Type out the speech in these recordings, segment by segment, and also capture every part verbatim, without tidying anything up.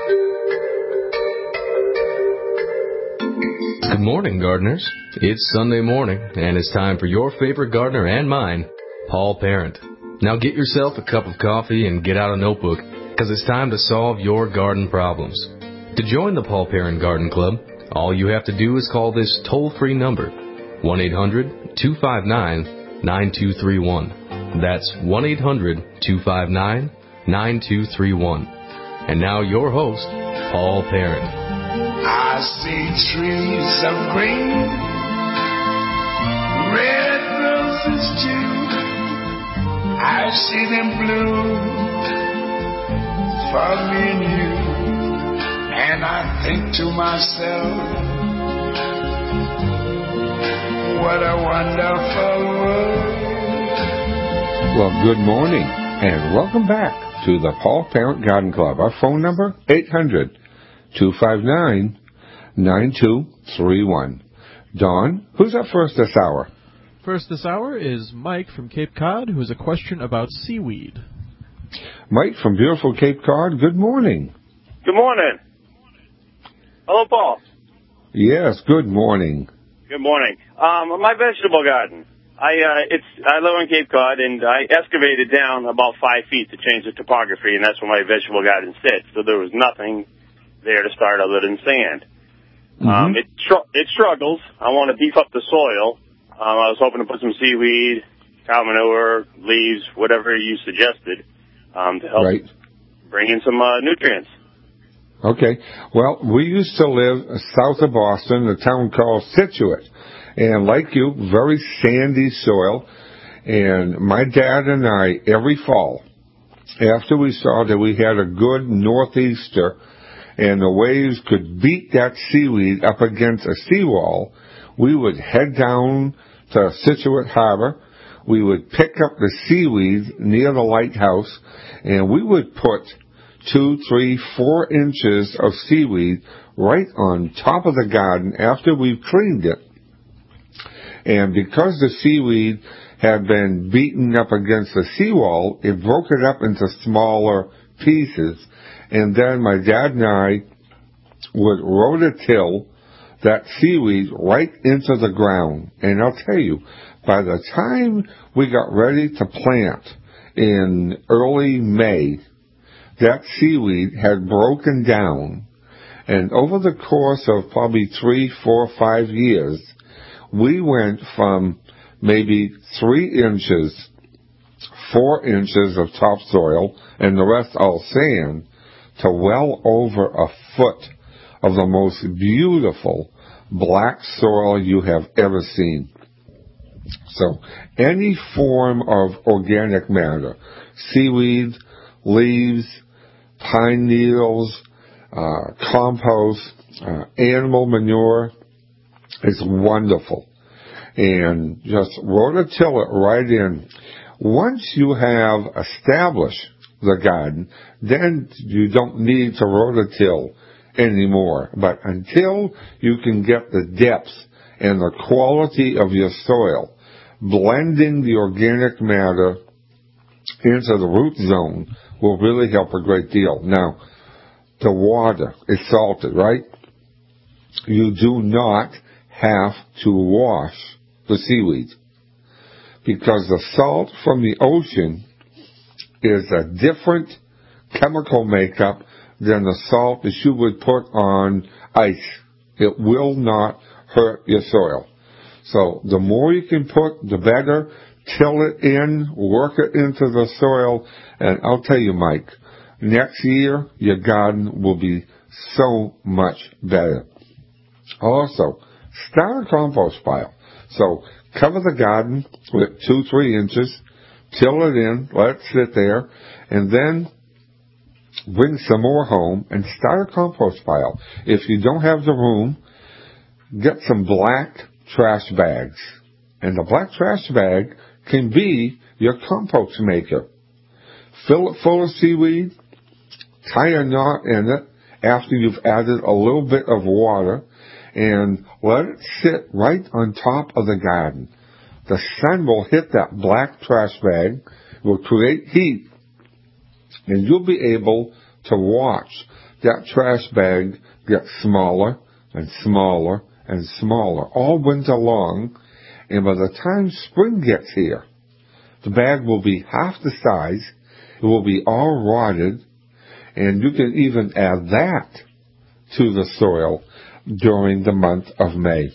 Good morning, gardeners. It's Sunday morning, and it's time for your favorite gardener and mine, Paul Parent. Now get yourself a cup of coffee and get out a notebook, because it's time to solve your garden problems. To join the Paul Parent Garden Club, all you have to do is call this toll-free number, one eight hundred, two five nine, nine two three one. That's one eight hundred, two five nine, nine two three one. And now your host, Paul Parent. I see trees of green, red roses too. I see them bloom for me and you. And I think to myself, what a wonderful world. Well, good morning, and welcome back to the Paul Parent Garden Club. Our phone number, eight hundred, two five nine, nine two three one. Dawn, who's up first this hour? First this hour is Mike from Cape Cod, who has a question about seaweed. Mike from beautiful Cape Cod, good morning. Good morning. Hello, Paul. Yes, good morning. Good morning. Um, my vegetable garden. I uh, it's I live on Cape Cod, and I excavated down about five feet to change the topography, and that's where my vegetable garden sits. So there was nothing there to start other than sand. Mm-hmm. Um, it tr- it struggles. I want to beef up the soil. Um, I was hoping to put some seaweed, cow manure, leaves, whatever you suggested, um, to help right. bring in some uh, nutrients. Okay. Well, we used to live south of Boston, a town called Scituate. And like you, very sandy soil. And my dad and I, every fall, after we saw that we had a good northeaster and the waves could beat that seaweed up against a seawall, we would head down to Scituate Harbor. We would pick up the seaweed near the lighthouse, and we would put two, three, four inches of seaweed right on top of the garden after we've cleaned it. And because the seaweed had been beaten up against the seawall, it broke it up into smaller pieces. And then my dad and I would rototill that seaweed right into the ground. And I'll tell you, by the time we got ready to plant in early May, that seaweed had broken down. And over the course of probably three, four, five years, we went from maybe three inches, four inches of topsoil, and the rest all sand, to well over a foot of the most beautiful black soil you have ever seen. So any form of organic matter, seaweed, leaves, pine needles, uh, compost, uh, animal manure, is wonderful. And just rototill it right in. Once you have established the garden, then you don't need to rototill anymore. But until you can get the depth and the quality of your soil, blending the organic matter into the root zone will really help a great deal. Now, the water is salted, right? You do not have to wash the seaweed, because the salt from the ocean is a different chemical makeup than the salt that you would put on ice. It will not hurt your soil. So the more you can put, the better. Till it in, work it into the soil, and I'll tell you, Mike, next year your garden will be so much better. Also, start a compost pile. So cover the garden with two, three inches, till it in, let it sit there, and then bring some more home and start a compost pile. If you don't have the room, get some black trash bags. And the black trash bag can be your compost maker. Fill it full of seaweed, tie a knot in it after you've added a little bit of water, and let it sit right on top of the garden. The sun will hit that black trash bag, will create heat, and you'll be able to watch that trash bag get smaller and smaller and smaller all winter long, and by the time spring gets here, the bag will be half the size, it will be all rotted, and you can even add that to the soil during the month of May.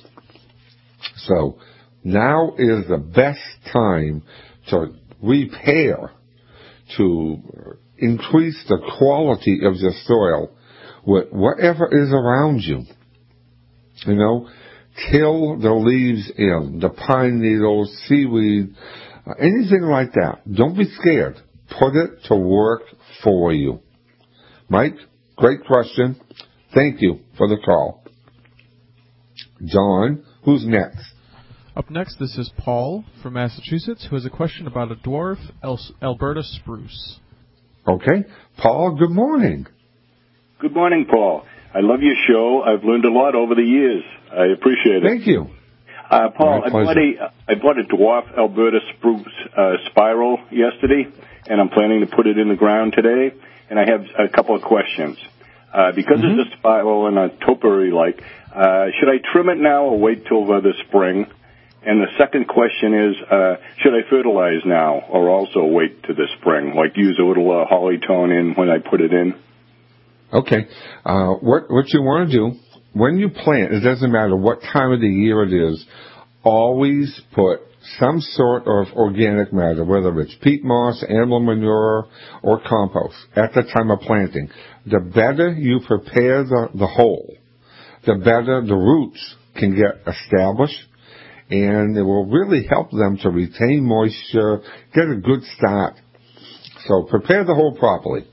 So now is the best time to repair, to increase the quality of the soil with whatever is around you. You know, till the leaves in, the pine needles, seaweed, uh, anything like that. Don't be scared. Put it to work for you. Mike, great question. Thank you for the call. John, who's next? Up next, this is Paul from Massachusetts, who has a question about a dwarf El- Alberta spruce. Okay. Paul, good morning. Good morning, Paul. I love your show. I've learned a lot over the years. I appreciate it. Thank you. Uh, Paul, My I bought, a, I bought a dwarf Alberta spruce uh, spiral yesterday, and I'm planning to put it in the ground today, and I have a couple of questions. Uh, because mm-hmm. it's a spiral and a topiary-like, uh, should I trim it now or wait till uh, the spring? And the second question is, uh, should I fertilize now or also wait to the spring, like use a little uh, holly tone in when I put it in? Okay. Uh, what, what you want to do, when you plant, it doesn't matter what time of the year it is, always put some sort of organic matter, whether it's peat moss, animal manure, or compost, at the time of planting. The better you prepare the, the hole, the better the roots can get established, and it will really help them to retain moisture, get a good start. So prepare the hole properly.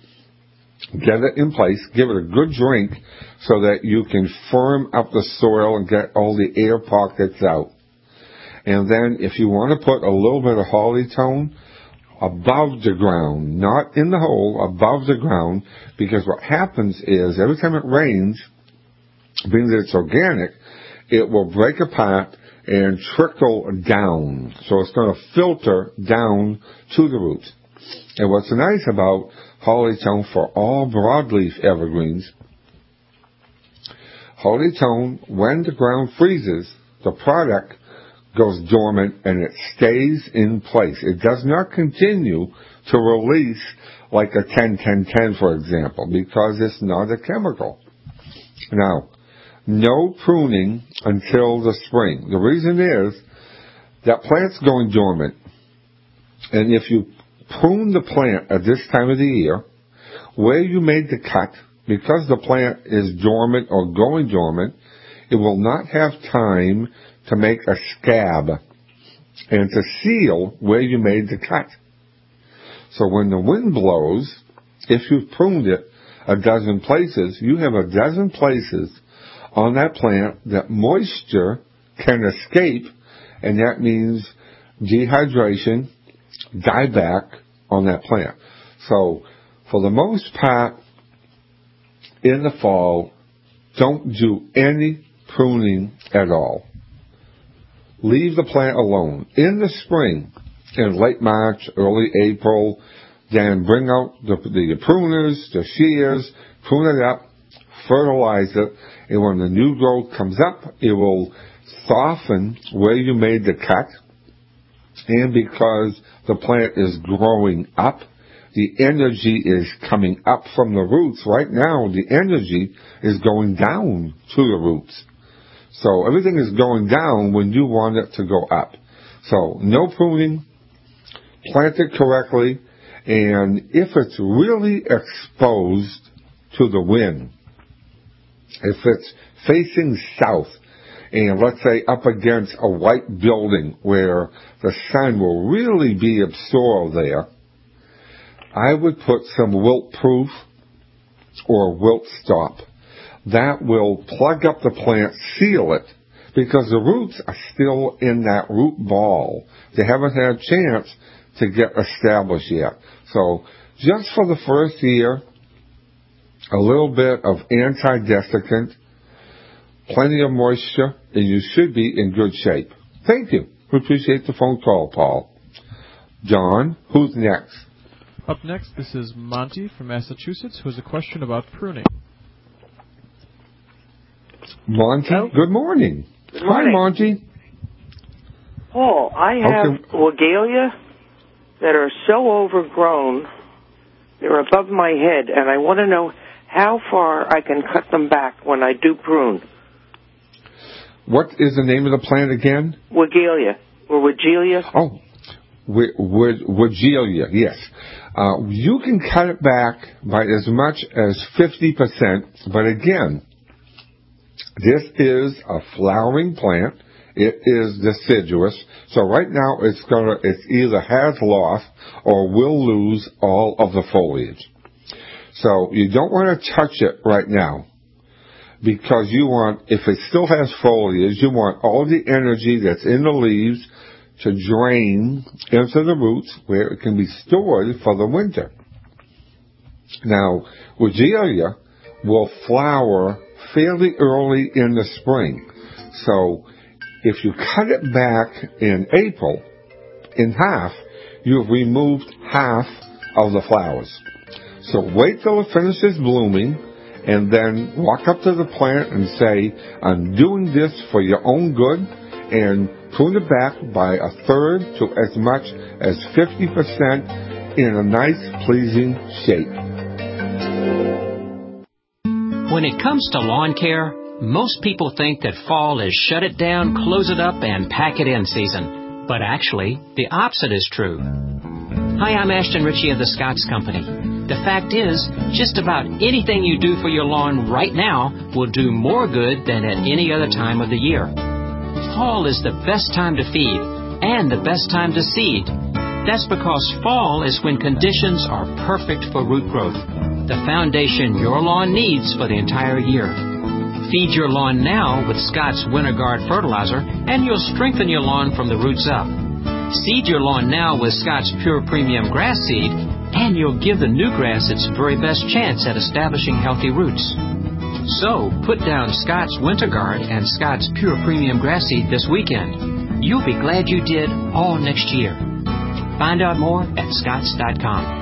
Get it in place, give it a good drink so that you can firm up the soil and get all the air pockets out. And then if you want to put a little bit of holly tone above the ground, not in the hole, above the ground, because what happens is every time it rains, being that it's organic, it will break apart and trickle down. So it's going to filter down to the roots. And what's nice about holly tone for all broadleaf evergreens, holly tone, when the ground freezes, the product goes dormant and it stays in place. It does not continue to release like a ten ten ten, for example, because it's not a chemical. Now, no pruning until the spring. The reason is that plant's going dormant, and if you prune the plant at this time of the year, where you made the cut, because the plant is dormant or going dormant, it will not have time to make a scab and to seal where you made the cut. So when the wind blows, if you've pruned it a dozen places, you have a dozen places on that plant that moisture can escape, and that means dehydration, dieback on that plant. So for the most part, in the fall, don't do any pruning at all. Leave the plant alone. In the spring, in late March, early April, then bring out the, the pruners, the shears, prune it up, fertilize it, and when the new growth comes up, it will soften where you made the cut. And because the plant is growing up, the energy is coming up from the roots. Right now, the energy is going down to the roots. So everything is going down when you want it to go up. So no pruning, plant it correctly, and if it's really exposed to the wind, if it's facing south, and let's say up against a white building where the sun will really be absorbed there, I would put some wilt proof or wilt stop. That will plug up the plant, seal it, because the roots are still in that root ball. They haven't had a chance to get established yet. So just for the first year, a little bit of anti-desiccant, plenty of moisture, and you should be in good shape. Thank you. We appreciate the phone call, Paul. John, who's next? Up next, this is Monty from Massachusetts, who has a question about pruning. Monty, Hello? good morning. Good morning. Hi, Monty. Paul, I have Okay. Weigela that are so overgrown, they're above my head, and I want to know how far I can cut them back when I do prune. What is the name of the plant again? Weigela, or Weigela. Oh, Wi- Wi- Weigela, yes. Uh, you can cut it back by as much as fifty percent, but again, this is a flowering plant. It is deciduous, so right now it's gonna, it either has lost or will lose all of the foliage. So you don't want to touch it right now, because you want, if it still has foliage, you want all the energy that's in the leaves to drain into the roots where it can be stored for the winter. Now, Weigela will flower fairly early in the spring. So if you cut it back in April in half, you've removed half of the flowers. So wait till it finishes blooming, and then walk up to the plant and say, I'm doing this for your own good, and prune it back by a third to as much as fifty percent in a nice, pleasing shape. When it comes to lawn care, most people think that fall is shut it down, close it up, and pack it in season. But actually, the opposite is true. Hi, I'm Ashton Ritchie of the Scotts Company. The fact is, just about anything you do for your lawn right now will do more good than at any other time of the year. Fall is the best time to feed and the best time to seed. That's because fall is when conditions are perfect for root growth, the foundation your lawn needs for the entire year. Feed your lawn now with Scotts Winter Guard fertilizer, and you'll strengthen your lawn from the roots up. Seed your lawn now with Scotts Pure Premium Grass Seed, and you'll give the new grass its very best chance at establishing healthy roots. So, put down Scotts Winter Guard and Scotts Pure Premium Grass Seed this weekend. You'll be glad you did all next year. Find out more at scotts dot com.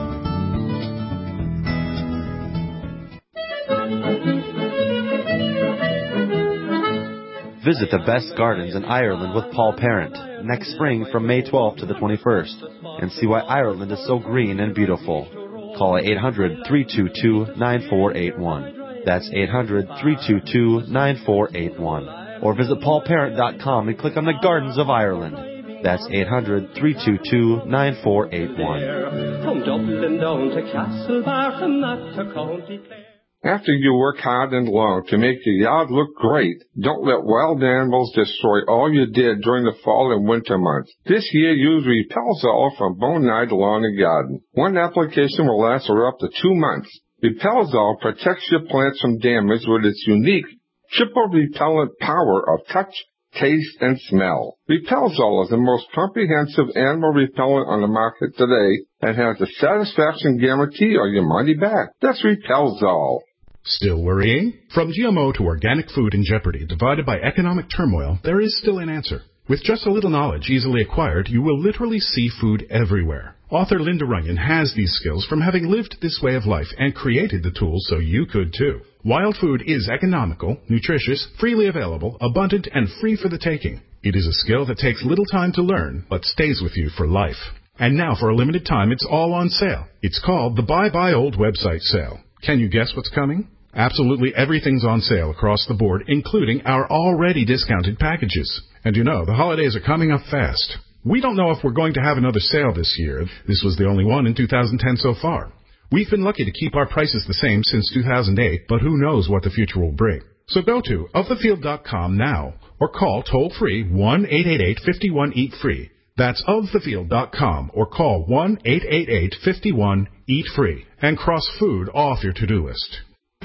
Visit the best gardens in Ireland with Paul Parent next spring from May twelfth to the twenty-first and see why Ireland is so green and beautiful. Call eight hundred, three two two, nine four eight one. That's eight hundred, three two two, nine four eight one. Or visit paul parent dot com and click on the Gardens of Ireland. That's eight hundred, three two two, nine four eight one. From Dublin down to Castlebar, from that to County Clare. After you work hard and long to make your yard look great, don't let wild animals destroy all you did during the fall and winter months. This year, use Repelzol from Bonide Lawn and Garden. One application will last for up to two months. Repelzol protects your plants from damage with its unique triple repellent power of touch, taste, and smell. Repelzol is the most comprehensive animal repellent on the market today and has a satisfaction guarantee or your money back. That's Repelzol. Still worrying? From G M O to organic food in jeopardy, divided by economic turmoil, there is still an answer. With just a little knowledge easily acquired, you will literally see food everywhere. Author Linda Runyon has these skills from having lived this way of life and created the tools so you could too. Wild food is economical, nutritious, freely available, abundant, and free for the taking. It is a skill that takes little time to learn, but stays with you for life. And now, for a limited time, it's all on sale. It's called the Buy Buy Old website sale. Can you guess what's coming? Absolutely everything's on sale across the board, including our already discounted packages. And you know, the holidays are coming up fast. We don't know if we're going to have another sale this year. This was the only one in two thousand ten so far. We've been lucky to keep our prices the same since two thousand eight, but who knows what the future will bring. So go to of the field dot com now or call toll-free one eight eight eight, five one, eat free. That's of the field dot com or call one eight eight eight, five one, eat free and cross food off your to-do list.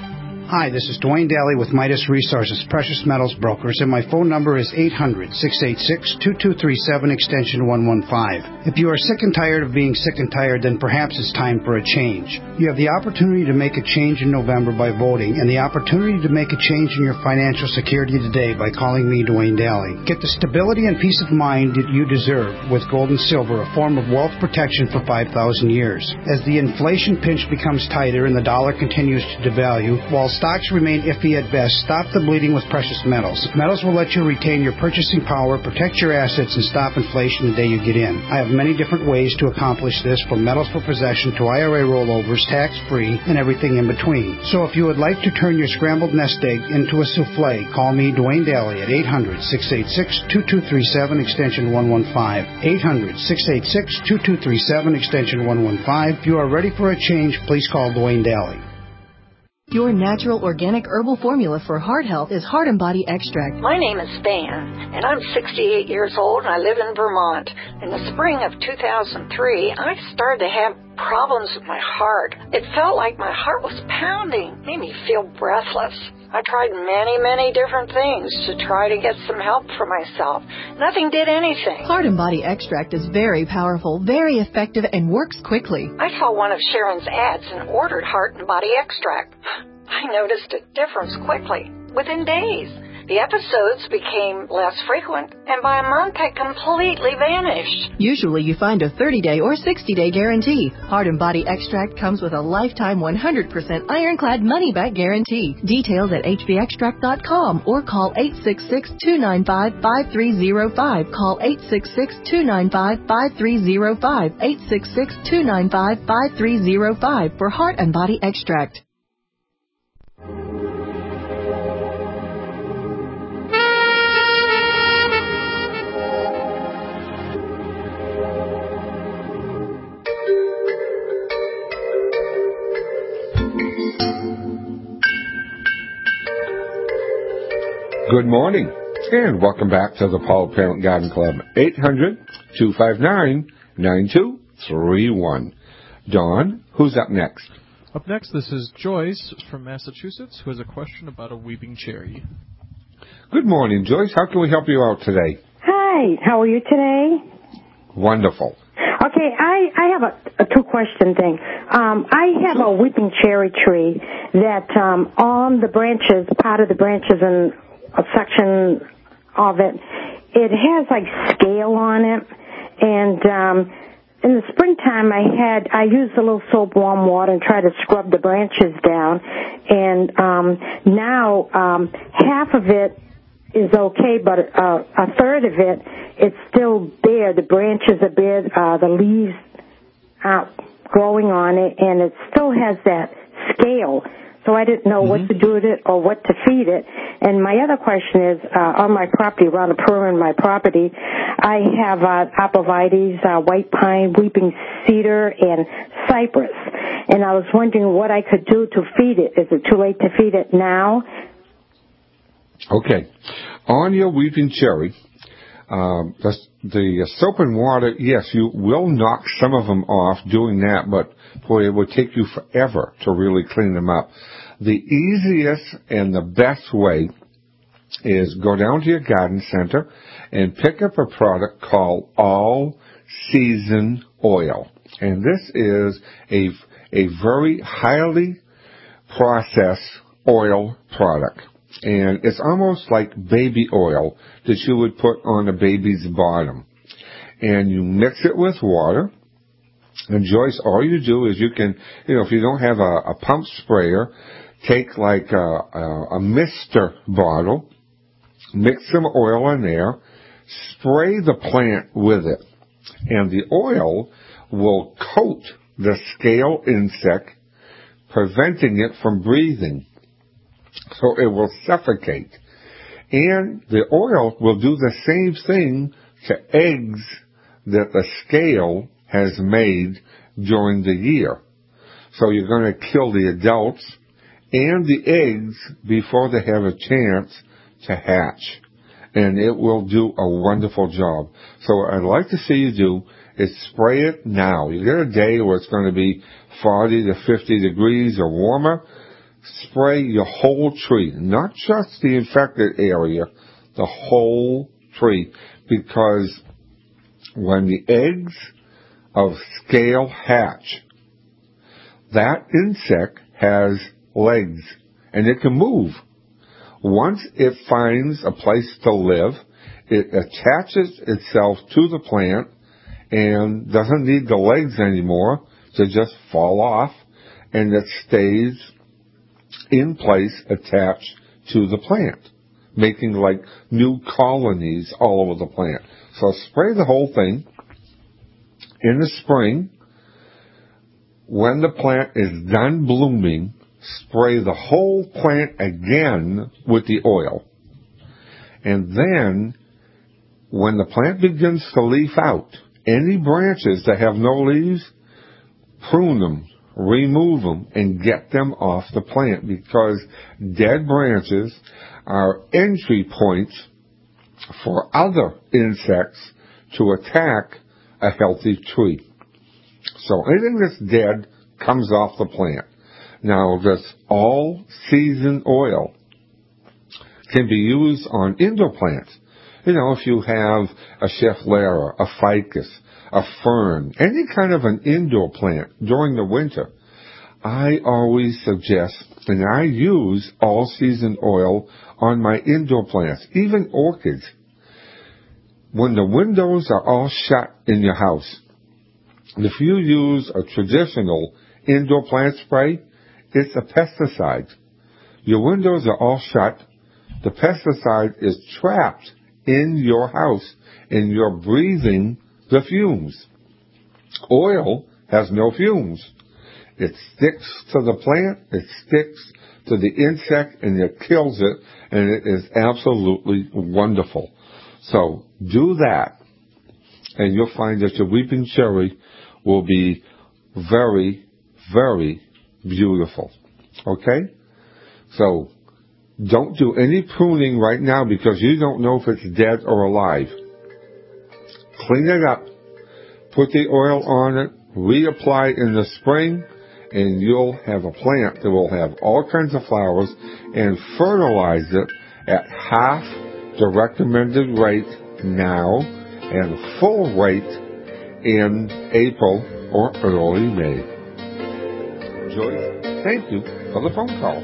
Hi, this is Dwayne Daly with Midas Resources, Precious Metals Brokers, and my phone number is eight hundred, six eight six, two two three seven, extension one one five. If you are sick and tired of being sick and tired, then perhaps it's time for a change. You have the opportunity to make a change in November by voting, and the opportunity to make a change in your financial security today by calling me, Dwayne Daly. Get the stability and peace of mind that you deserve with gold and silver, a form of wealth protection for five thousand years. As the inflation pinch becomes tighter and the dollar continues to devalue, while stocks remain iffy at best, stop the bleeding with precious metals. Metals will let you retain your purchasing power, protect your assets, and stop inflation the day you get in. I have many different ways to accomplish this, from metals for possession to I R A rollovers, tax-free, and everything in between. So if you would like to turn your scrambled nest egg into a souffle, call me, Dwayne Daly, at eight hundred, six eight six, two two three seven, extension one one five. eight hundred, six eight six, two two three seven, extension one one five. If you are ready for a change, please call Dwayne Daly. Your natural organic herbal formula for heart health is Heart and Body Extract. My name is Van, and I'm sixty-eight years old, and I live in Vermont. In the spring of two thousand three, I started to have problems with my heart. It felt like my heart was pounding, made me feel breathless. I tried many, many different things to try to get some help for myself. Nothing did anything. Heart and Body Extract is very powerful, very effective, and works quickly. I saw one of Sharon's ads and ordered Heart and Body Extract. I noticed a difference quickly, within days. The episodes became less frequent, and by a month had completely vanished. Usually you find a thirty-day or sixty-day guarantee. Heart and Body Extract comes with a lifetime one hundred percent ironclad money-back guarantee. Details at h b extract dot com or call eight six six, two nine five, five three zero five. Call eight six six, two nine five, five three zero five. eight six six, two nine five, five three zero five for Heart and Body Extract. Good morning, and welcome back to the Paul Parent Garden Club. eight hundred, two five nine, nine two three one. Dawn, who's up next? Up next, this is Joyce from Massachusetts, who has a question about a weeping cherry. Good morning, Joyce. How can we help you out today? Hi, how are you today? Wonderful. Okay, I, I have a, a two-question thing. Um, I have a weeping cherry tree that um, on the branches, part of the branches and a section of it, it has like scale on it, and um, in the springtime I had I used a little soap, warm water, and tried to scrub the branches down, and um, now um, half of it is okay, but uh, a third of it, it's still bare. The branches are bare, uh, the leaves are growing on it, and it still has that scale. So I didn't know mm-hmm. what to do with it or what to feed it. And my other question is, uh, on my property, around the perimeter of my property, I have uh, apovites, uh, white pine, weeping cedar, and cypress. And I was wondering what I could do to feed it. Is it too late to feed it now? Okay. On your weeping cherry, um, the, the soap and water, yes, you will knock some of them off doing that, but boy, it would take you forever to really clean them up. The easiest and the best way is go down to your garden center and pick up a product called All Season Oil. And this is a, a very highly processed oil product. And it's almost like baby oil that you would put on a baby's bottom. And you mix it with water. And Joyce, all you do is you can, you know, if you don't have a, a pump sprayer, take like a, a, a mister bottle, mix some oil in there, spray the plant with it. And the oil will coat the scale insect, preventing it from breathing. So it will suffocate. And the oil will do the same thing to eggs that the scale has made during the year. So you're going to kill the adults and the eggs before they have a chance to hatch. And it will do a wonderful job. So what I'd like to see you do is spray it now. You get a day where it's going to be forty to fifty degrees or warmer. spray your whole tree, not just the infected area, the whole tree, because when the eggs of scale hatch, that insect has legs and it can move. Once it finds a place to live, it attaches itself to the plant and doesn't need the legs anymore to just fall off, and it stays in place attached to the plant, making like new colonies all over the plant. So spray the whole thing. In the spring, when the plant is done blooming, spray the whole plant again with the oil. And then, when the plant begins to leaf out, any branches that have no leaves, prune them, remove them, and get them off the plant, because dead branches are entry points for other insects to attack a healthy tree. So anything that's dead comes off the plant. Now, this all-season oil can be used on indoor plants. You know, if you have a Schefflera, a ficus, a fern, any kind of an indoor plant during the winter, I always suggest, and I use all-season oil on my indoor plants, even orchids. When the windows are all shut in your house, if you use a traditional indoor plant spray, it's a pesticide. Your windows are all shut. The pesticide is trapped in your house, and you're breathing the fumes. Oil has no fumes. It sticks to the plant, it sticks to the insect, and it kills it, and it is absolutely wonderful. So do that, and you'll find that your weeping cherry will be very, very beautiful. Okay? So don't do any pruning right now because you don't know if it's dead or alive. Clean it up, put the oil on it, reapply in the spring, and you'll have a plant that will have all kinds of flowers, and fertilize it at half the recommended rate now and full rate in April or early May. Joyce, thank you for the phone call.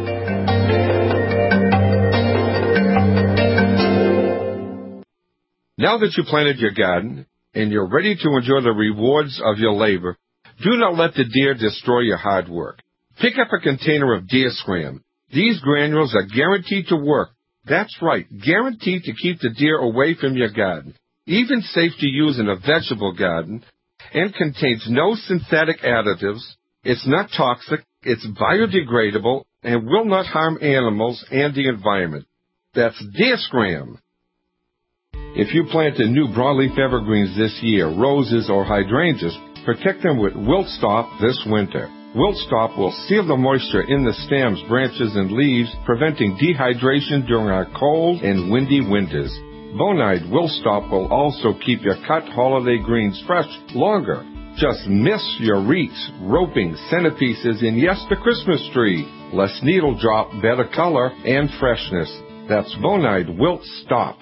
Now that you planted your garden and you're ready to enjoy the rewards of your labor, do not let the deer destroy your hard work. Pick up a container of Deer Scram. These granules are guaranteed to work. That's right, guaranteed to keep the deer away from your garden. Even safe to use in a vegetable garden, and contains no synthetic additives. It's not toxic, it's biodegradable, and will not harm animals and the environment. That's Deer Scram. If you planted new broadleaf evergreens this year, roses or hydrangeas, protect them with Wilt Stop this winter. Wilt Stop will seal the moisture in the stems, branches, and leaves, preventing dehydration during our cold and windy winters. Bonide Wilt Stop will also keep your cut holiday greens fresh longer. Just miss your wreaths, roping, centerpieces, and yes, the Christmas tree. Less needle drop, better color, and freshness. That's Bonide Wilt Stop.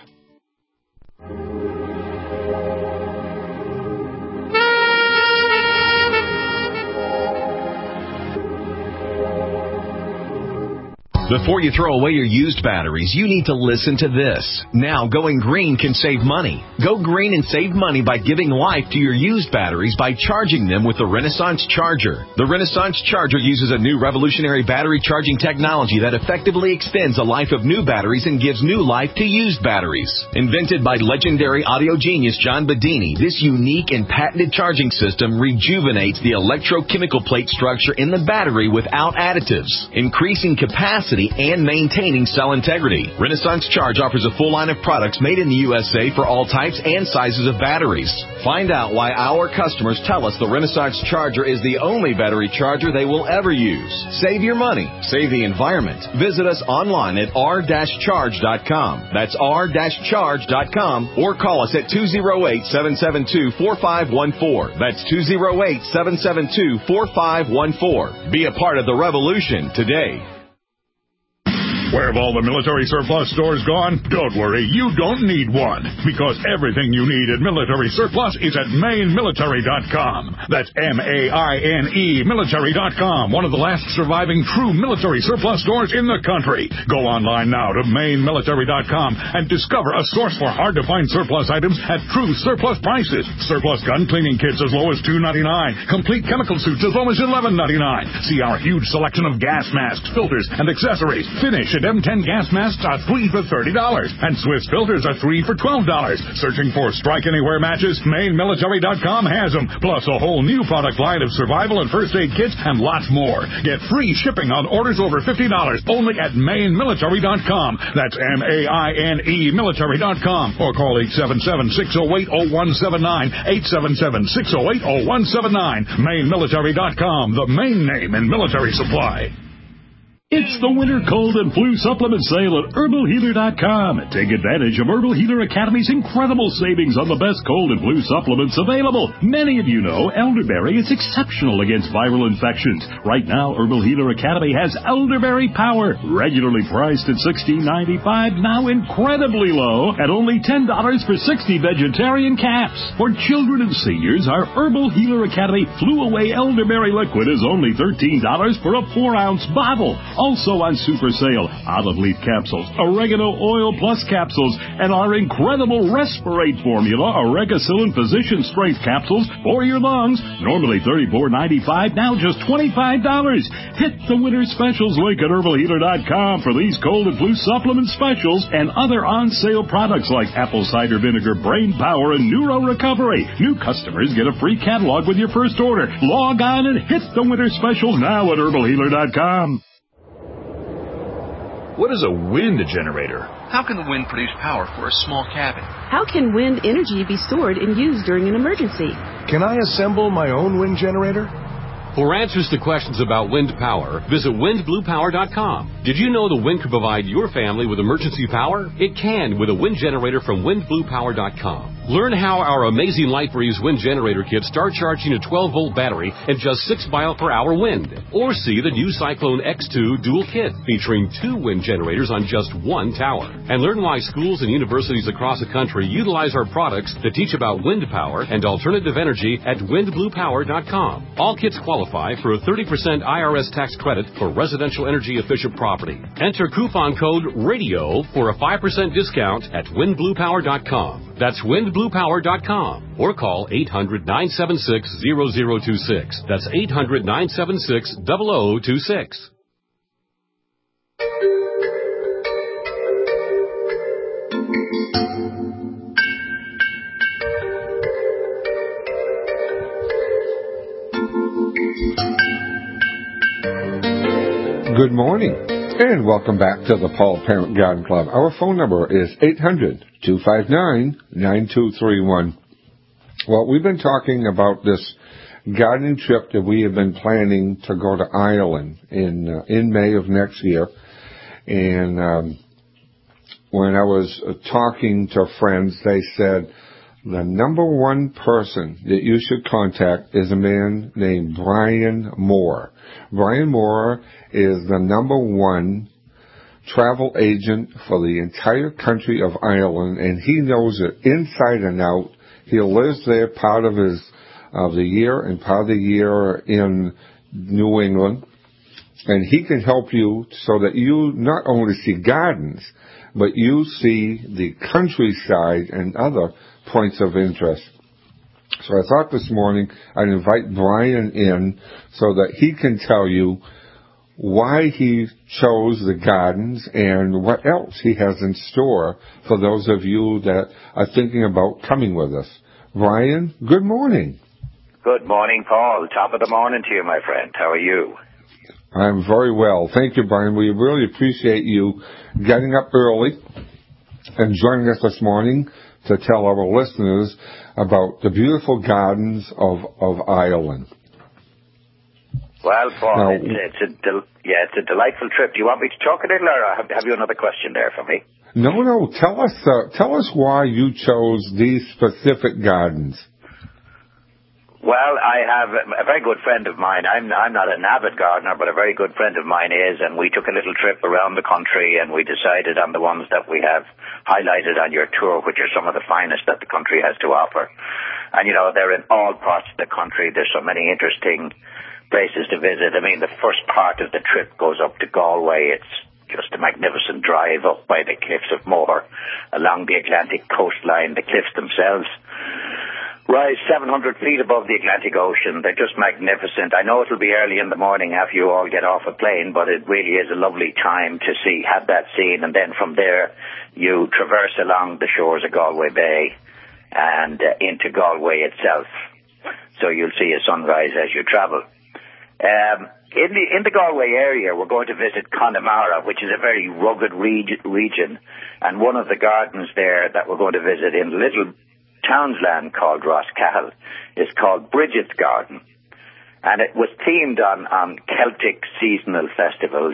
Before you throw away your used batteries, you need to listen to this. Now, going green can save money. Go green and save money by giving life to your used batteries by charging them with the Renaissance Charger. The Renaissance Charger uses a new revolutionary battery charging technology that effectively extends the life of new batteries and gives new life to used batteries. Invented by legendary audio genius John Bedini, this unique and patented charging system rejuvenates the electrochemical plate structure in the battery without additives, increasing capacity durability and maintaining cell integrity. Renaissance Charge offers a full line of products made in the U S A for all types and sizes of batteries. Find out why our customers tell us the Renaissance Charger is the only battery charger they will ever use. Save your money. Save the environment. Visit us online at r dash charge dot com. That's r dash charge dot com or call us at two oh eight, seven seven two, four five one four. That's two oh eight, seven seven two, four five one four. Be a part of the revolution today. Where have all the military surplus stores gone? Don't worry, you don't need one, because everything you need at Military Surplus is at Maine Military dot com. That's M A I N E Military dot com, one of the last surviving true military surplus stores in the country. Go online now to Maine Military dot com and discover a source for hard-to-find surplus items at true surplus prices. Surplus gun cleaning kits as low as two ninety-nine. Complete chemical suits as low as eleven ninety-nine. See our huge selection of gas masks, filters, and accessories. Finish at M ten gas masks are three for thirty dollars, and Swiss filters are three for twelve dollars. Searching for Strike Anywhere matches? Maine Military dot com has them, plus a whole new product line of survival and first aid kits and lots more. Get free shipping on orders over fifty dollars only at Maine Military dot com. That's M A I N E Military dot com, or call eight seven seven, six oh eight, oh one seven nine, eight seven seven, six oh eight, oh one seven nine. Maine Military dot com, the main name in military supply. It's the winter cold and flu supplement sale at herbal healer dot com. Take advantage of Herbal Healer Academy's incredible savings on the best cold and flu supplements available. Many of you know elderberry is exceptional against viral infections. Right now, Herbal Healer Academy has Elderberry Power, regularly priced at sixteen ninety-five, now incredibly low at only ten dollars for sixty vegetarian caps. For children and seniors, our Herbal Healer Academy Flu Away Elderberry Liquid is only thirteen dollars for a four ounce bottle. Also on super sale, olive leaf capsules, oregano oil plus capsules, and our incredible Respirate formula, Oregacillin Physician Strength capsules for your lungs. Normally thirty-four ninety-five, now just twenty-five dollars. Hit the winter specials link at herbal healer dot com for these cold and flu supplement specials and other on-sale products like apple cider vinegar, brain power, and neuro recovery. New customers get a free catalog with your first order. Log on and hit the winter specials now at herbal healer dot com. What is a wind generator? How can the wind produce power for a small cabin? How can wind energy be stored and used during an emergency? Can I assemble my own wind generator? For answers to questions about wind power, visit wind blue power dot com. Did you know the wind can provide your family with emergency power? It can with a wind generator from wind blue power dot com. Learn how our amazing Light Breeze wind generator kits start charging a twelve volt battery and just six mile per hour wind. Or see the new Cyclone X two dual kit featuring two wind generators on just one tower. And learn why schools and universities across the country utilize our products to teach about wind power and alternative energy at wind blue power dot com. All kits qualify for a thirty percent I R S tax credit for residential energy efficient property. Enter coupon code RADIO for a five percent discount at wind blue power dot com. That's wind blue power dot com or call eight hundred, nine seven six, zero zero two six. That's eight hundred, nine seven six, zero zero two six. Good morning, and welcome back to the Paul Parent Garden Club. Our phone number is eight hundred, two five nine, nine two three one. Well, we've been talking about this gardening trip that we have been planning to go to Ireland in uh, in May of next year. And um, when I was uh, talking to friends, they said the number one person that you should contact is a man named Brian Moore. Brian Moore is the number one travel agent for the entire country of Ireland, and he knows it inside and out. He lives there part of his of the year and part of the year in New England, and he can help you so that you not only see gardens, but you see the countryside and other points of interest. So I thought this morning I'd invite Brian in so that he can tell you why he chose the gardens and what else he has in store for those of you that are thinking about coming with us. Brian, good morning. Good morning, Paul. Top of the morning to you, my friend. How are you? I'm very well. Thank you, Brian. We really appreciate you getting up early and joining us this morning to tell our listeners about the beautiful gardens of, of Ireland. Well, Paul, now, it's, it's a del- yeah, it's a delightful trip. Do you want me to talk a little, or have, have you another question there for me? No, no. Tell us, uh, tell us why you chose these specific gardens. Well, I have a very good friend of mine. I'm I'm not an avid gardener, but a very good friend of mine is, and we took a little trip around the country, and we decided on the ones that we have highlighted on your tour, which are some of the finest that the country has to offer. And, you know, they're in all parts of the country. There's so many interesting places to visit. I mean, the first part of the trip goes up to Galway. It's just a magnificent drive up by the cliffs of Moher, along the Atlantic coastline. The cliffs themselves rise seven hundred feet above the Atlantic Ocean. They're just magnificent. I know it'll be early in the morning after you all get off a plane, but it really is a lovely time to see, have that scene, and then from there you traverse along the shores of Galway Bay and uh, into Galway itself. So you'll see a sunrise as you travel. Um, in the in the Galway area, we're going to visit Connemara, which is a very rugged reg- region, and one of the gardens there that we're going to visit in little Townsland called Roscahill is called Bridget's Garden, and it was themed on, on Celtic seasonal festivals.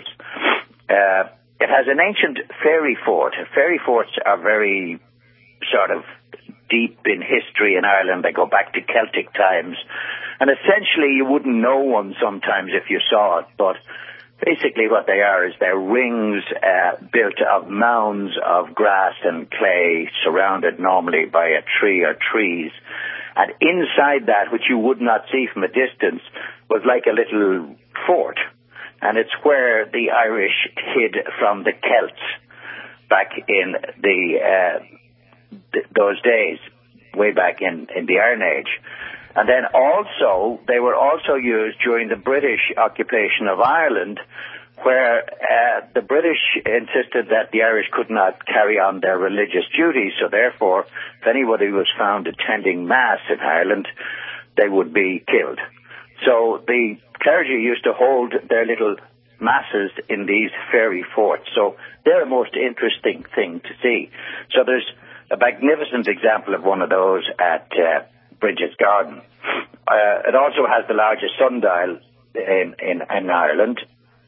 Uh, it has an ancient fairy fort. Fairy forts are very sort of deep in history in Ireland. They go back to Celtic times, and essentially you wouldn't know one sometimes if you saw it, but basically what they are is they're rings uh, built of mounds of grass and clay surrounded normally by a tree or trees. And inside that, which you would not see from a distance, was like a little fort. And it's where the Irish hid from the Celts back in the uh, th- those days, way back in, in the Iron Age. And then also, they were also used during the British occupation of Ireland, where uh, the British insisted that the Irish could not carry on their religious duties, so therefore, if anybody was found attending Mass in Ireland, they would be killed. So the clergy used to hold their little masses in these fairy forts, so they're a most interesting thing to see. So there's a magnificent example of one of those at uh, Bridget's Garden. Uh, it also has the largest sundial in, in, in Ireland,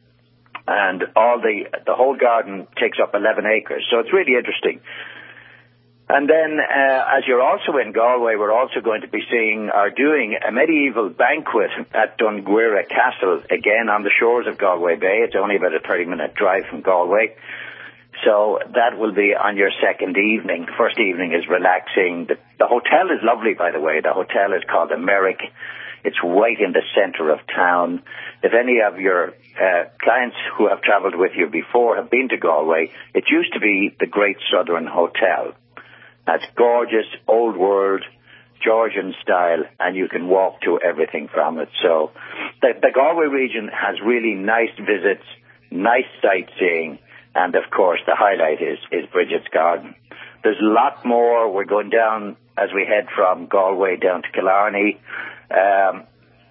and all the the whole garden takes up eleven acres, so it's really interesting. And then, uh, as you're also in Galway, we're also going to be seeing or doing a medieval banquet at Dunguira Castle, again on the shores of Galway Bay. It's only about a thirty-minute drive from Galway. So that will be on your second evening. First evening is relaxing. The, the hotel is lovely, by the way. The hotel is called the Merrick. It's right in the center of town. If any of your uh, clients who have traveled with you before have been to Galway, it used to be the Great Southern Hotel. That's gorgeous, old world, Georgian style, and you can walk to everything from it. So the, the Galway region has really nice visits, nice sightseeing, and, of course, the highlight is, is Bridget's Garden. There's a lot more. We're going down, as we head from Galway down to Killarney. Um,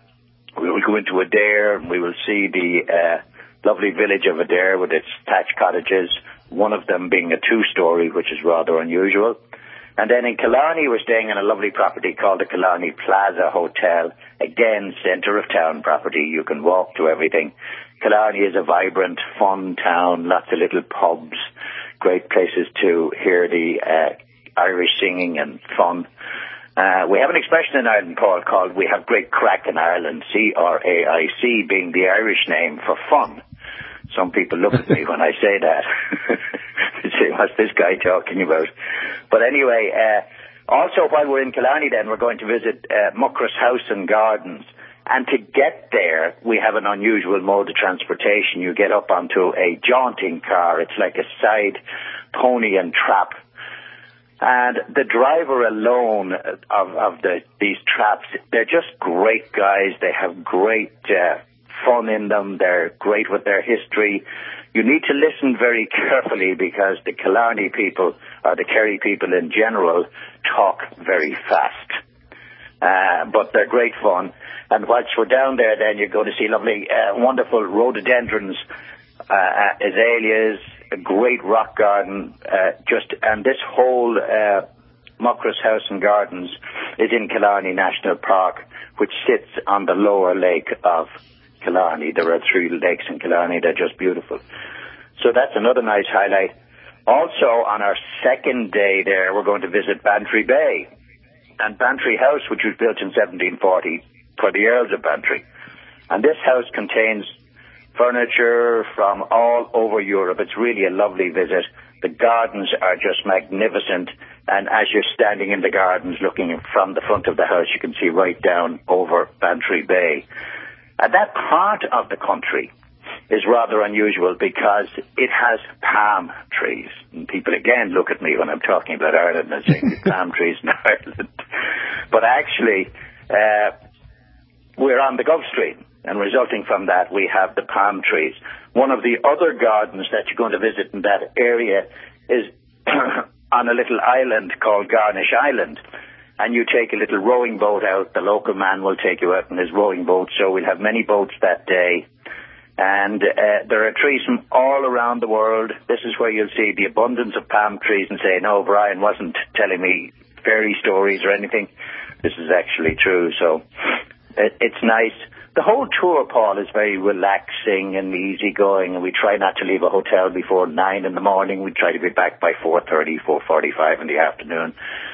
we will go into Adair, and we will see the uh, lovely village of Adair with its thatched cottages, one of them being a two-story, which is rather unusual. And then in Killarney, we're staying in a lovely property called the Killarney Plaza Hotel. Again, centre of town property. You can walk to everything. Killarney is a vibrant, fun town, lots of little pubs, great places to hear the uh, Irish singing and fun. Uh, we have an expression in Ireland, Paul, called "we have great crack in Ireland," C R A I C being the Irish name for fun. Some people look at me when I say that. They say, what's this guy talking about? But anyway, uh, also while we're in Killarney then, we're going to visit uh, Muckross House and Gardens. And to get there, we have an unusual mode of transportation. You get up onto a jaunting car. It's like a side pony and trap. And the driver alone of, of the, these traps, they're just great guys. They have great uh, fun in them. They're great with their history. You need to listen very carefully because the Killarney people, or the Kerry people in general, talk very fast. uh, but they're great fun. And whilst we're down there, then you're going to see lovely, uh, wonderful rhododendrons, uh, azaleas, a great rock garden, uh, just, and this whole, uh, Muckross House and Gardens is in Killarney National Park, which sits on the lower lake of Killarney. There are three lakes in Killarney. They're just beautiful. So that's another nice highlight. Also, on our second day there, we're going to visit Bantry Bay. And Bantry House, which was built in seventeen forty for the Earls of Bantry. And this house contains furniture from all over Europe. It's really a lovely visit. The gardens are just magnificent. And as you're standing in the gardens looking from the front of the house, you can see right down over Bantry Bay. And that part of the country is rather unusual because it has palm trees. And people again look at me when I'm talking about Ireland and saying palm trees in Ireland. But actually, uh, we're on the Gulf Stream, and resulting from that, we have the palm trees. One of the other gardens that you're going to visit in that area is on a little island called Garnish Island. And you take a little rowing boat out. The local man will take you out in his rowing boat. So we'll have many boats that day. And uh, there are trees from all around the world. This is where you'll see the abundance of palm trees and say, no, Brian wasn't telling me fairy stories or anything. This is actually true. So it, it's nice. The whole tour, Paul, is very relaxing and easygoing, and we try not to leave a hotel before nine in the morning. We try to be back by four thirty, four forty-five in the afternoon.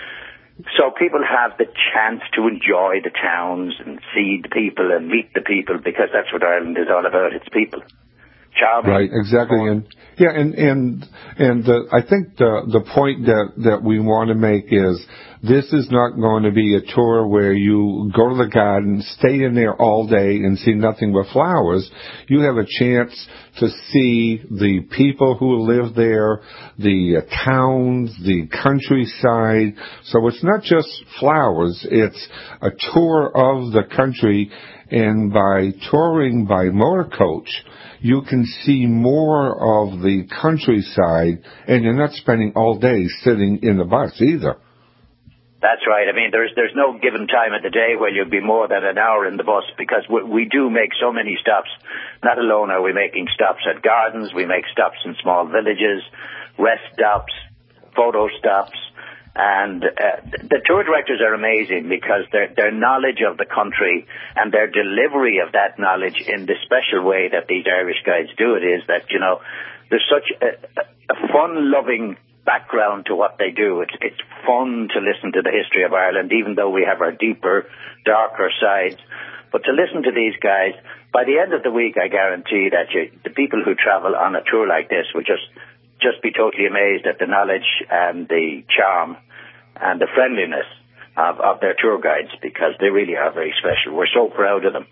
So people have the chance to enjoy the towns and see the people and meet the people, because that's what Ireland is all about. It's people. Charming. Right, exactly. And yeah, and and and the, I think the the point that that we want to make is this is not going to be a tour where you go to the garden, stay in there all day and see nothing but flowers. You have a chance to see the people who live there, the uh, towns, the countryside. So it's not just flowers, it's a tour of the country, and by touring by motor coach, you can see more of the countryside, and you're not spending all day sitting in the bus either. That's right. I mean, there's there's no given time of the day where you'll be more than an hour in the bus, because we, we do make so many stops. Not alone are we making stops at gardens, we make stops in small villages, rest stops, photo stops. And uh, the tour directors are amazing, because their their knowledge of the country and their delivery of that knowledge in the special way that these Irish guides do it is that, you know, there's such a, a fun-loving background to what they do. It's it's fun to listen to the history of Ireland, even though we have our deeper, darker sides. But to listen to these guys, by the end of the week, I guarantee that you, the people who travel on a tour like this will just just be totally amazed at the knowledge and the charm and the friendliness of, of their tour guides, because they really are very special. We're so proud of them.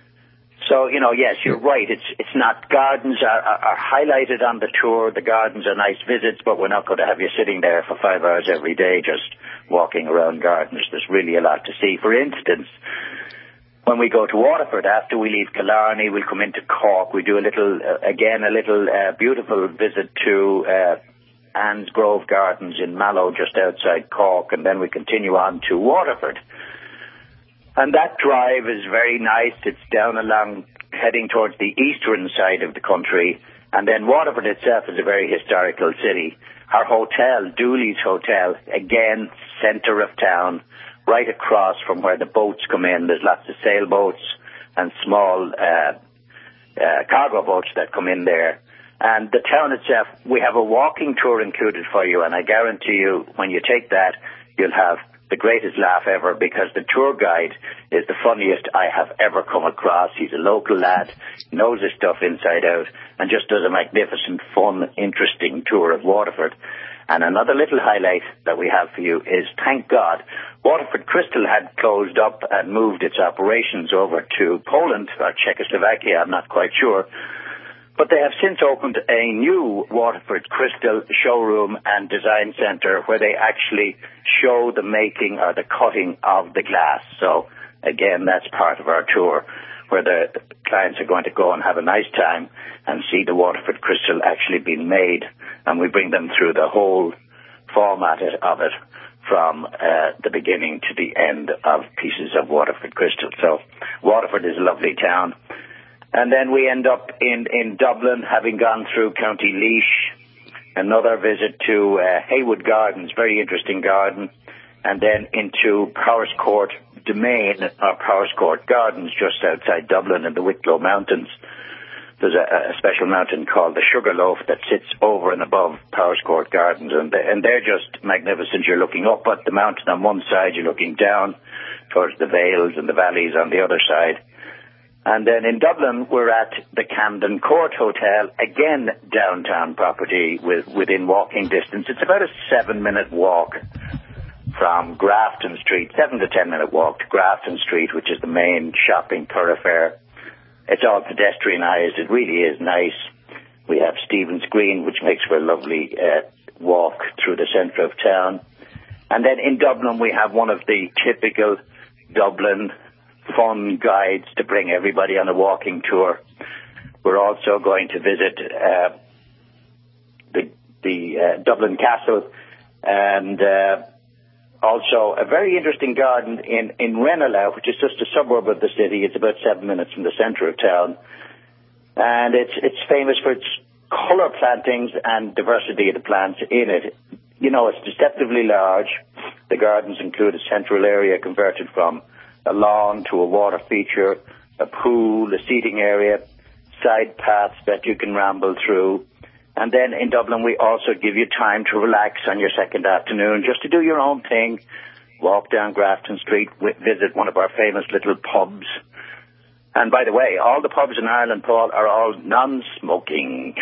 So, you know, yes, you're right. It's it's not, gardens are, are, are highlighted on the tour. The gardens are nice visits, but we're not going to have you sitting there for five hours every day just walking around gardens. There's really a lot to see. For instance, when we go to Waterford, after we leave Killarney, we'll come into Cork. We do a little, uh, again, a little uh, beautiful visit to uh, Anne's Grove Gardens in Mallow, just outside Cork, and then we continue on to Waterford. And that drive is very nice. It's down along, heading towards the eastern side of the country. And then Waterford itself is a very historical city. Our hotel, Dooley's Hotel, again, centre of town, right across from where the boats come in. There's lots of sailboats and small uh, uh, cargo boats that come in there. And the town itself, we have a walking tour included for you, and I guarantee you, when you take that, you'll have the greatest laugh ever, because the tour guide is the funniest I have ever come across. He's a local lad, knows his stuff inside out, and just does a magnificent, fun, interesting tour of Waterford. And another little highlight that we have for you is, thank God, Waterford Crystal had closed up and moved its operations over to Poland, or Czechoslovakia, I'm not quite sure. But they have since opened a new Waterford Crystal showroom and design centre where they actually show the making or the cutting of the glass. So, again, that's part of our tour, where the clients are going to go and have a nice time and see the Waterford Crystal actually being made. And we bring them through the whole format of it, from uh, the beginning to the end of pieces of Waterford crystal. So Waterford is a lovely town. And then we end up in, in Dublin, having gone through County Laois, another visit to uh, Haywood Gardens, very interesting garden, and then into Powerscourt Domain, or Powerscourt Gardens, just outside Dublin in the Wicklow Mountains. There's a, a special mountain called the Sugarloaf that sits over and above Powerscourt Gardens, and, they, and they're just magnificent. You're looking up at the mountain on one side, you're looking down towards the vales and the valleys on the other side. And then in Dublin, we're at the Camden Court Hotel, again downtown property with, within walking distance. It's about a seven-minute walk from Grafton Street, seven to ten minute walk to Grafton Street, which is the main shopping thoroughfare. It's all pedestrianised. It really is nice. We have Stephen's Green, which makes for a lovely uh, walk through the centre of town. And then in Dublin, we have one of the typical Dublin fun guides to bring everybody on a walking tour. We're also going to visit uh, the, the uh, Dublin Castle, and uh, also a very interesting garden in, in Ranelagh, which is just a suburb of the city. It's about seven minutes from the centre of town. And it's it's famous for its colour plantings and diversity of the plants in it. You know, it's deceptively large. The gardens include a central area converted from a lawn to a water feature, a pool, a seating area, side paths that you can ramble through. And then in Dublin, we also give you time to relax on your second afternoon, just to do your own thing. Walk down Grafton Street, visit one of our famous little pubs. And by the way, all the pubs in Ireland, Paul, are all non-smoking.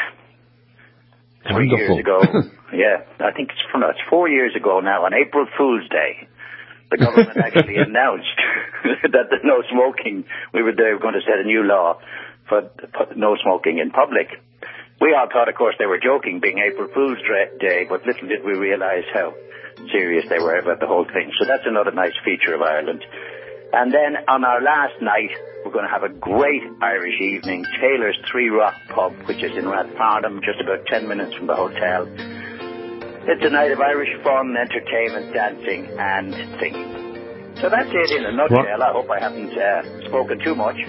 Three Wonderful. years ago, yeah, I think it's, from, it's four years ago now, on April Fool's Day, the government actually announced that there's no smoking. We were, they were going to set a new law for no smoking in public. We all thought, of course, they were joking, being April Fool's Day, but little did we realise how serious they were about the whole thing. So that's another nice feature of Ireland. And then on our last night, we're going to have a great Irish evening. Taylor's Three Rock Pub, which is in Rathfarnham, just about ten minutes from the hotel. It's a night of Irish fun, entertainment, dancing, and singing. So that's it in a nutshell. I hope I haven't uh, spoken too much.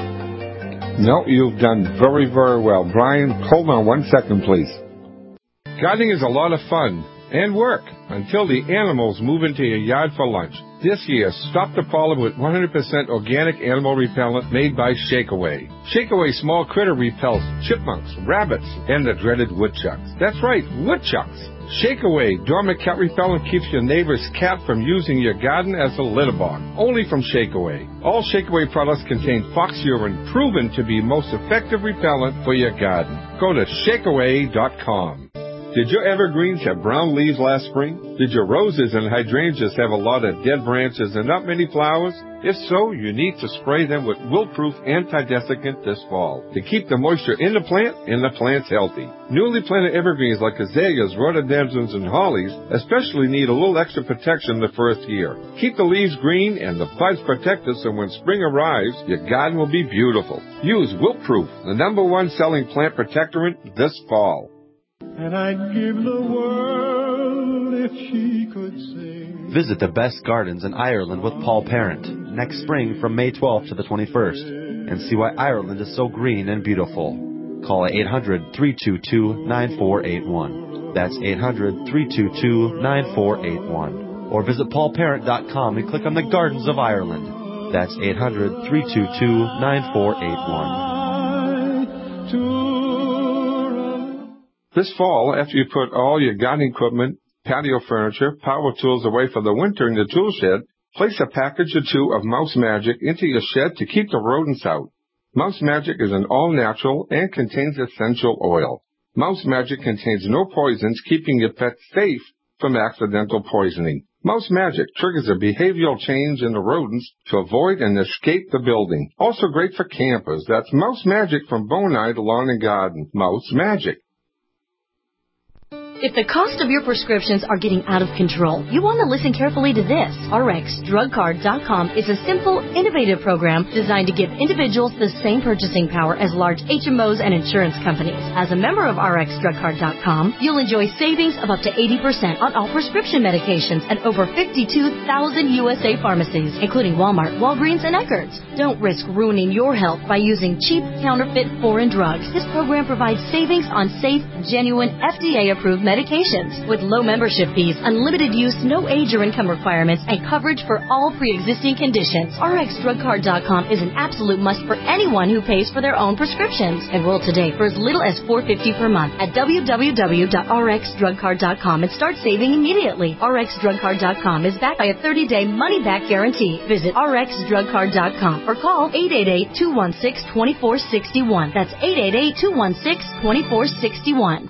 No, you've done very, very well. Brian, hold on one second, please. Gardening is a lot of fun and work until the animals move into your yard for lunch. This year, stop the problem with one hundred percent organic animal repellent made by Shakeaway. Shakeaway small critter repels chipmunks, rabbits, and the dreaded woodchucks. That's right, woodchucks. Shakeaway dormant cat repellent keeps your neighbor's cat from using your garden as a litter box. Only from Shakeaway. All Shakeaway products contain fox urine, proven to be most effective repellent for your garden. Go to shakeaway dot com. Did your evergreens have brown leaves last spring? Did your roses and hydrangeas have a lot of dead branches and not many flowers? If so, you need to spray them with wilt-proof anti-desiccant this fall to keep the moisture in the plant and the plants healthy. Newly planted evergreens like azaleas, rhododendrons, and hollies especially need a little extra protection the first year. Keep the leaves green and the buds protected so when spring arrives, your garden will be beautiful. Use Wilt-Proof, the number one selling plant protectorant this fall. And I'd give the world if she could sing. Visit the best gardens in Ireland with Paul Parent next spring from May twelfth to the twenty-first and see why Ireland is so green and beautiful. Call eight hundred, three two two, nine four eight one. That's eight hundred, three two two, nine four eight one. Or visit paul parent dot com and click on the Gardens of Ireland. That's eight hundred, three two two, nine four eight one. This fall, after you put all your gardening equipment, patio furniture, power tools away for the winter in the tool shed, place a package or two of Mouse Magic into your shed to keep the rodents out. Mouse Magic is an all-natural and contains essential oil. Mouse Magic contains no poisons, keeping your pet safe from accidental poisoning. Mouse Magic triggers a behavioral change in the rodents to avoid and escape the building. Also great for campers. That's Mouse Magic from Bonide Lawn and Garden. Mouse Magic. If the cost of your prescriptions are getting out of control, you want to listen carefully to this. R X Drug Card dot com is a simple, innovative program designed to give individuals the same purchasing power as large H M Os and insurance companies. As a member of R X Drug Card dot com, you'll enjoy savings of up to eighty percent on all prescription medications at over fifty-two thousand U S A pharmacies, including Walmart, Walgreens, and Eckerd's. Don't risk ruining your health by using cheap, counterfeit, foreign drugs. This program provides savings on safe, genuine, F D A-approved medications. With low membership fees, unlimited use, no age or income requirements, and coverage for all pre-existing conditions, R X Drug Card dot com is an absolute must for anyone who pays for their own prescriptions. Enroll today for as little as four dollars and fifty cents per month at w w w dot r x drug card dot com and start saving immediately. R X Drug Card dot com is backed by a thirty-day money-back guarantee. Visit R X Drug Card dot com or call eight eight eight, two one six, two four six one. That's eight eight eight, two one six, two four six one.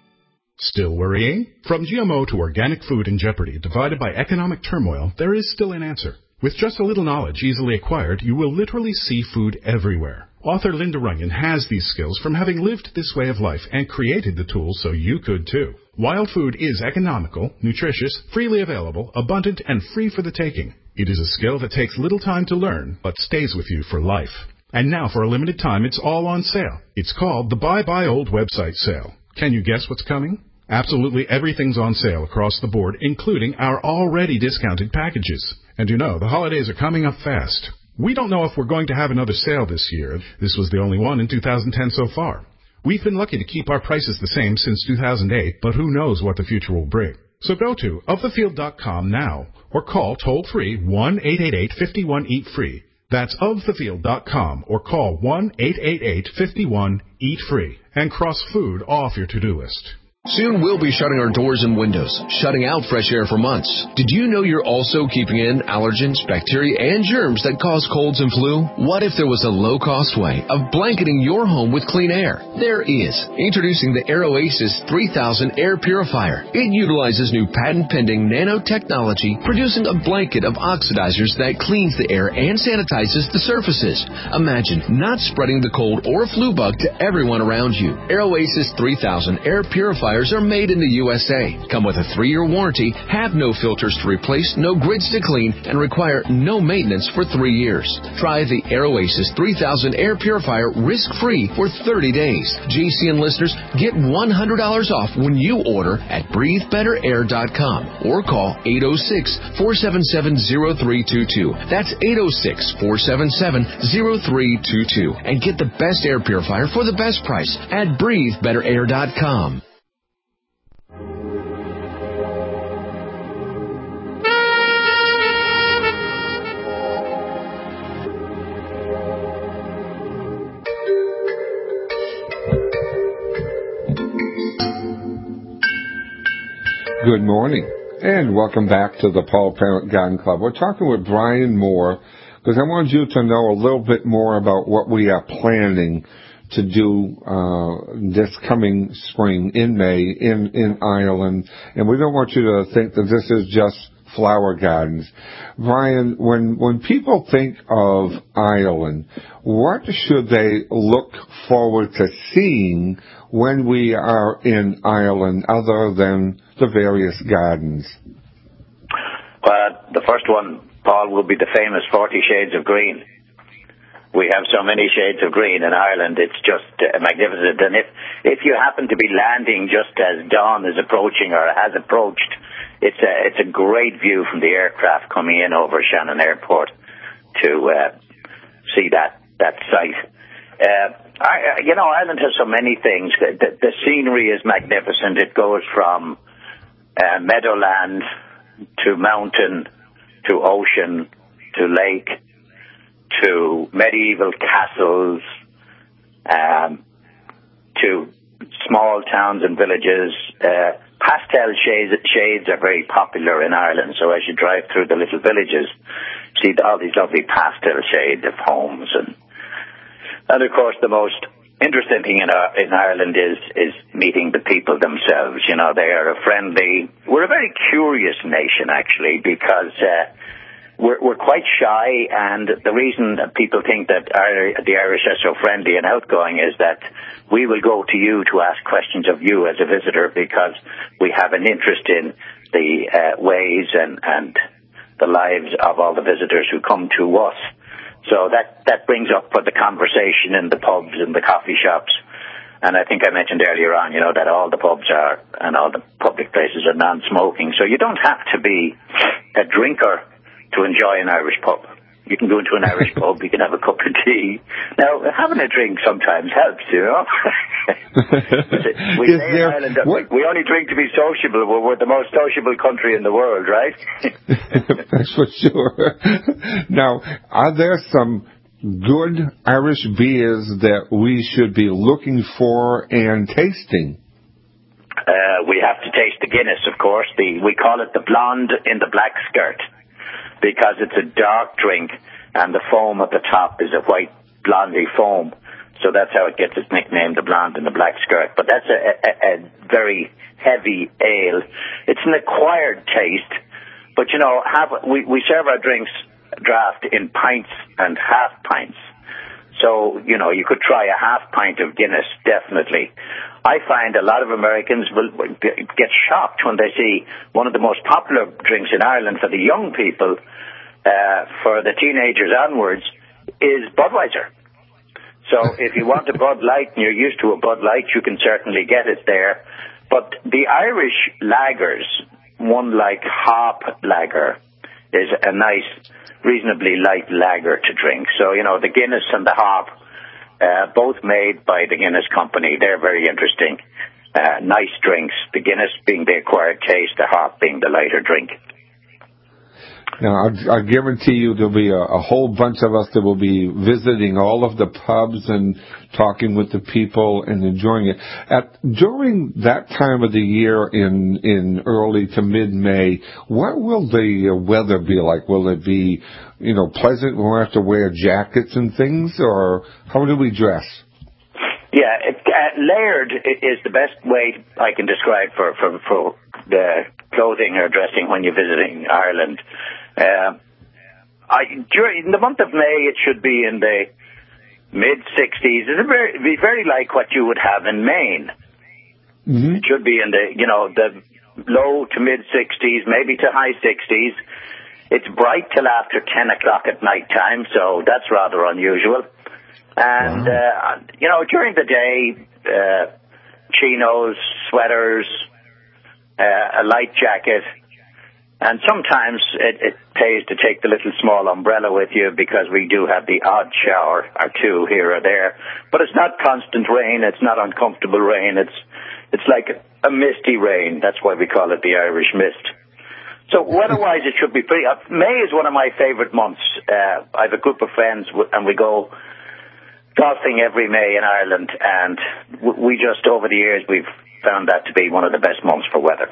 Still worrying? From G M O to organic food in jeopardy, divided by economic turmoil, there is still an answer. With just a little knowledge easily acquired, you will literally see food everywhere. Author Linda Runyon has these skills from having lived this way of life and created the tools so you could too. Wild food is economical, nutritious, freely available, abundant, and free for the taking. It is a skill that takes little time to learn, but stays with you for life. And now, for a limited time, it's all on sale. It's called the Buy Buy Old website sale. Can you guess what's coming? Absolutely everything's on sale across the board, including our already discounted packages. And you know, the holidays are coming up fast. We don't know if we're going to have another sale this year. This was the only one in two thousand ten so far. We've been lucky to keep our prices the same since two thousand eight, but who knows what the future will bring. So go to of the field dot com now or call toll-free one eight eight eight, five one, eat free. That's of the field dot com or call one eight eight eight, five one, eat free and cross food off your to-do list. Soon we'll be shutting our doors and windows, shutting out fresh air for months. Did you know you're also keeping in allergens, bacteria, and germs that cause colds and flu? What if there was a low-cost way of blanketing your home with clean air? There is. Introducing the AirOasis three thousand Air Purifier. It utilizes new patent-pending nanotechnology, producing a blanket of oxidizers that cleans the air and sanitizes the surfaces. Imagine not spreading the cold or flu bug to everyone around you. AirOasis three thousand Air Purifier are made in the U S A, come with a three-year warranty, have no filters to replace, no grids to clean, and require no maintenance for three years. Try the AirOasis three thousand Air Purifier risk-free for thirty days. G C N listeners get one hundred dollars off when you order at breathe better air dot com or call eight oh six, four seven seven, oh three two two. That's eight oh six, four seven seven, oh three two two. And get the best air purifier for the best price at breathe better air dot com. Good morning, and welcome back to the Paul Parent Garden Club. We're talking with Brian Moore because I want you to know a little bit more about what we are planning to do uh, this coming spring in May in, in Ireland. And we don't want you to think that this is just flower gardens. Brian, when when people think of Ireland, what should they look forward to seeing when we are in Ireland other than the various gardens? Well, the first one, Paul, will be the famous forty Shades of Green. We have so many shades of green in Ireland, it's just uh, magnificent. And if, if you happen to be landing just as dawn is approaching or has approached, it's a, it's a great view from the aircraft coming in over Shannon Airport to uh, see that, that site. Uh, I, you know, Ireland has so many things. The, the, the scenery is magnificent. It goes from uh, meadowland to mountain to ocean to lake to medieval castles, um, to small towns and villages. Uh, pastel shades, shades are very popular in Ireland, so as you drive through the little villages, see all these lovely pastel shades of homes. And, and of course, the most interesting thing in, our, in Ireland is, is meeting the people themselves. You know, they are a friendly, we're a very curious nation, actually, because uh, we're, we're quite shy, and the reason that people think that our, the Irish are so friendly and outgoing is that we will go to you to ask questions of you as a visitor because we have an interest in the uh, ways and, and the lives of all the visitors who come to us. So that, that brings up for the conversation in the pubs and the coffee shops. And I think I mentioned earlier on, you know, that all the pubs are and all the public places are non-smoking. So you don't have to be a drinker to enjoy an Irish pub. You can go into an Irish pub, you can have a cup of tea. Now, having a drink sometimes helps, you know. we, say there, in Ireland, we only drink to be sociable. We're, we're the most sociable country in the world, right? That's for sure. Now, are there some good Irish beers that we should be looking for and tasting? Uh, we have to taste the Guinness, of course. The, we call it the blonde in the black skirt, because it's a dark drink and the foam at the top is a white blondie foam. So that's how it gets its nickname, the blonde in the black skirt. But that's a, a, a very heavy ale. It's an acquired taste. But, you know, have, we, we serve our drinks draft in pints and half pints. So, you know, you could try a half pint of Guinness, definitely. I find a lot of Americans will get shocked when they see one of the most popular drinks in Ireland for the young people, uh, for the teenagers onwards, is Budweiser. So if you want a Bud Light and you're used to a Bud Light, you can certainly get it there. But the Irish lagers, one like Hop Lager, is a nice, reasonably light lager to drink. So, you know, the Guinness and the Hop, uh, both made by the Guinness Company, they're very interesting. Uh, nice drinks, the Guinness being the acquired taste, the Hop being the lighter drink. Now, I, I guarantee you there'll be a, a whole bunch of us that will be visiting all of the pubs and talking with the people and enjoying it. At during that time of the year in in early to mid-May, what will the weather be like? Will it be, you know, pleasant? We'll have to wear jackets and things, or how do we dress? Yeah, it, uh, layered is the best way I can describe for, for, for the clothing or dressing when you're visiting Ireland. Uh, I, during the month of May, it should be in the mid sixties. It'll be, be very like what you would have in Maine. Mm-hmm. It should be in the, you know, the low to mid sixties, maybe to high sixties. It's bright till after ten o'clock at night time, so that's rather unusual. And, wow. uh, you know, during the day, uh, chinos, sweaters, uh, a light jacket. And sometimes it, it pays to take the little small umbrella with you because we do have the odd shower or two here or there. But it's not constant rain. It's not uncomfortable rain. It's it's like a, a misty rain. That's why we call it the Irish mist. So weather-wise, it should be pretty... Uh, May is one of my favorite months. Uh, I have a group of friends w- and we go golfing every May in Ireland. And w- we just, over the years, we've found that to be one of the best months for weather.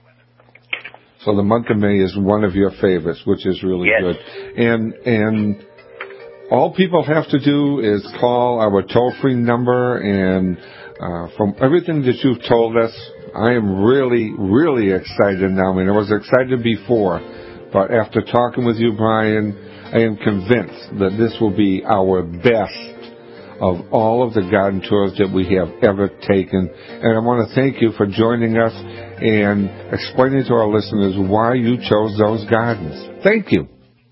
So the month of May is one of your favorites, which is really yes. good. And and all people have to do is call our toll-free number, and uh, from everything that you've told us, I am really, really excited now. I mean, I was excited before, but after talking with you, Brian, I am convinced that this will be our best of all of the garden tours that we have ever taken. And I want to thank you for joining us and explaining to our listeners why you chose those gardens. Thank you.